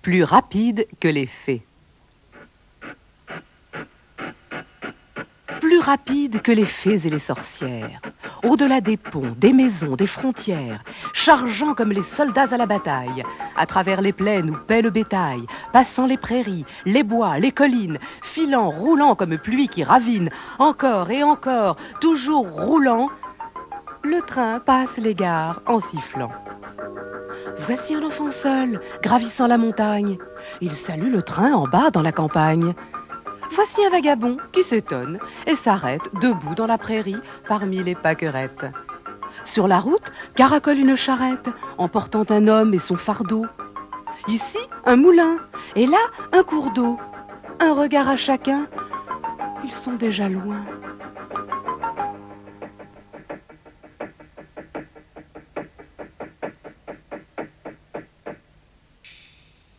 plus rapide que les fées. Plus rapide que les fées et les sorcières, au-delà des ponts, des maisons, des frontières, chargeant comme les soldats à la bataille, à travers les plaines où paie le bétail, passant les prairies, les bois, les collines, filant, roulant comme pluie qui ravine, encore et encore, toujours roulant, le train passe les gares en sifflant. Voici un enfant seul, gravissant la montagne. Il salue le train en bas dans la campagne. Voici un vagabond qui s'étonne et s'arrête debout dans la prairie parmi les pâquerettes. Sur la route caracole une charrette emportant un homme et son fardeau. Ici, un moulin et là, un cours d'eau. Un regard à chacun, ils sont déjà loin.